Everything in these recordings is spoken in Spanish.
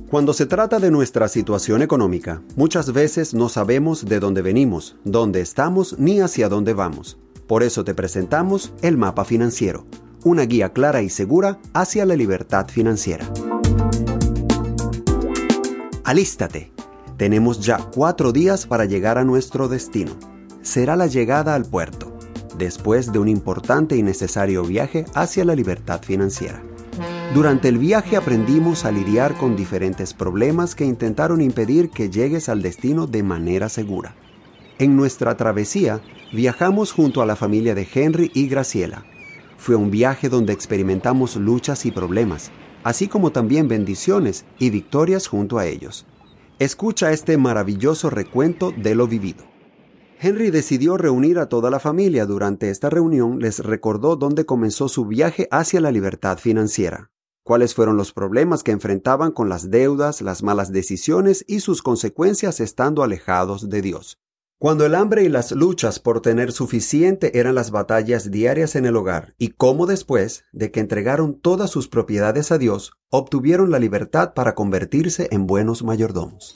Cuando se trata de nuestra situación económica, muchas veces no sabemos de dónde venimos, dónde estamos ni hacia dónde vamos. Por eso te presentamos el Mapa Financiero, una guía clara y segura hacia la libertad financiera. ¡Alístate! Tenemos ya 4 días para llegar a nuestro destino. Será la llegada al puerto, después de un importante y necesario viaje hacia la libertad financiera. Durante el viaje aprendimos a lidiar con diferentes problemas que intentaron impedir que llegues al destino de manera segura. En nuestra travesía, viajamos junto a la familia de Henry y Graciela. Fue un viaje donde experimentamos luchas y problemas, así como también bendiciones y victorias junto a ellos. Escucha este maravilloso recuento de lo vivido. Henry decidió reunir a toda la familia. Durante esta reunión les recordó dónde comenzó su viaje hacia la libertad financiera, cuáles fueron los problemas que enfrentaban con las deudas, las malas decisiones y sus consecuencias estando alejados de Dios. Cuando el hambre y las luchas por tener suficiente eran las batallas diarias en el hogar, y cómo después de que entregaron todas sus propiedades a Dios, obtuvieron la libertad para convertirse en buenos mayordomos.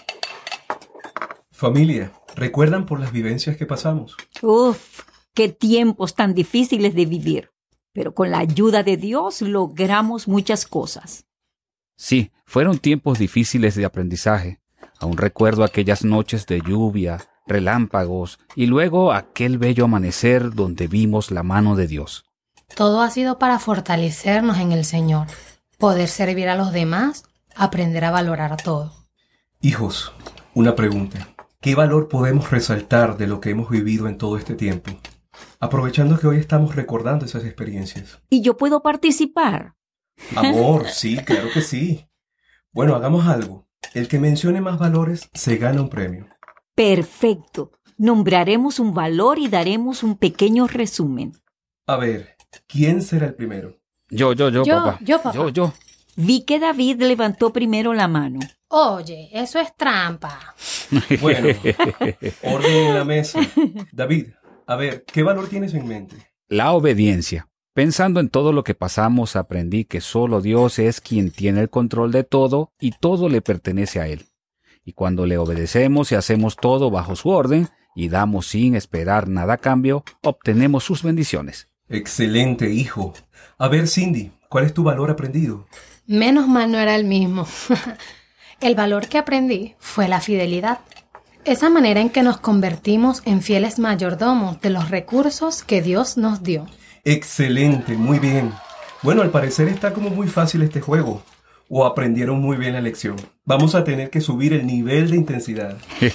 Familia, ¿recuerdan por las vivencias que pasamos? ¡Uf! ¡Qué tiempos tan difíciles de vivir! Pero con la ayuda de Dios logramos muchas cosas. Sí, fueron tiempos difíciles de aprendizaje. Aún recuerdo aquellas noches de lluvia, relámpagos y luego aquel bello amanecer donde vimos la mano de Dios. Todo ha sido para fortalecernos en el Señor, poder servir a los demás, aprender a valorar todo. Hijos, una pregunta. ¿Qué valor podemos resaltar de lo que hemos vivido en todo este tiempo? Aprovechando que hoy estamos recordando esas experiencias. ¿Y yo puedo participar? Amor, sí, claro que sí. Bueno, hagamos algo. El que mencione más valores se gana un premio. Perfecto. Nombraremos un valor y daremos un pequeño resumen. A ver, ¿quién será el primero? Yo, papá. Yo. Vi que David levantó primero la mano. Oye, eso es trampa. Bueno, orden en la mesa. David, a ver, ¿qué valor tienes en mente? La obediencia. Pensando en todo lo que pasamos, aprendí que solo Dios es quien tiene el control de todo y todo le pertenece a Él. Y cuando le obedecemos y hacemos todo bajo su orden y damos sin esperar nada a cambio, obtenemos sus bendiciones. Excelente, hijo. A ver, Cindy, ¿cuál es tu valor aprendido? Menos mal no era el mismo. El valor que aprendí fue la fidelidad. Esa manera en que nos convertimos en fieles mayordomos de los recursos que Dios nos dio. Excelente, muy bien. Bueno, al parecer está como muy fácil este juego. O aprendieron muy bien la lección. Vamos a tener que subir el nivel de intensidad.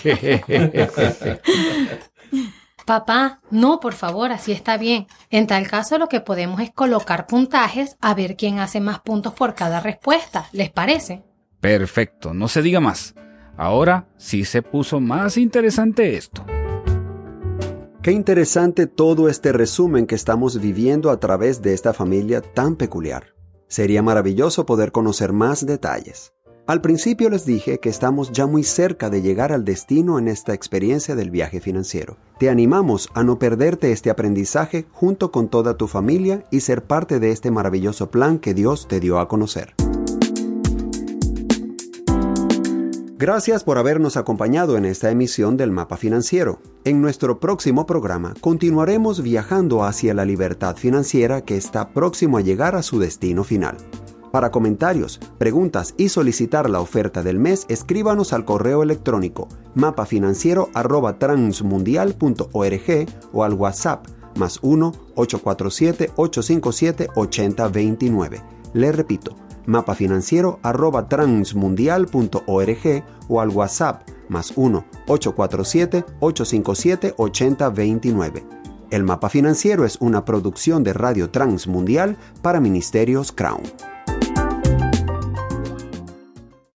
Papá, no, por favor, así está bien. En tal caso, lo que podemos es colocar puntajes a ver quién hace más puntos por cada respuesta. ¿Les parece? Perfecto, no se diga más. Ahora sí se puso más interesante esto. Qué interesante todo este resumen que estamos viviendo a través de esta familia tan peculiar. Sería maravilloso poder conocer más detalles. Al principio les dije que estamos ya muy cerca de llegar al destino en esta experiencia del viaje financiero. Te animamos a no perderte este aprendizaje junto con toda tu familia y ser parte de este maravilloso plan que Dios te dio a conocer. Gracias por habernos acompañado en esta emisión del Mapa Financiero. En nuestro próximo programa continuaremos viajando hacia la libertad financiera que está próximo a llegar a su destino final. Para comentarios, preguntas y solicitar la oferta del mes, escríbanos al correo electrónico mapafinanciero@transmundial.org o al WhatsApp +1 847 857 8029. Le repito, mapafinanciero@transmundial.org o al WhatsApp +1 847 857 8029. El Mapa Financiero es una producción de Radio Transmundial para Ministerios Crown.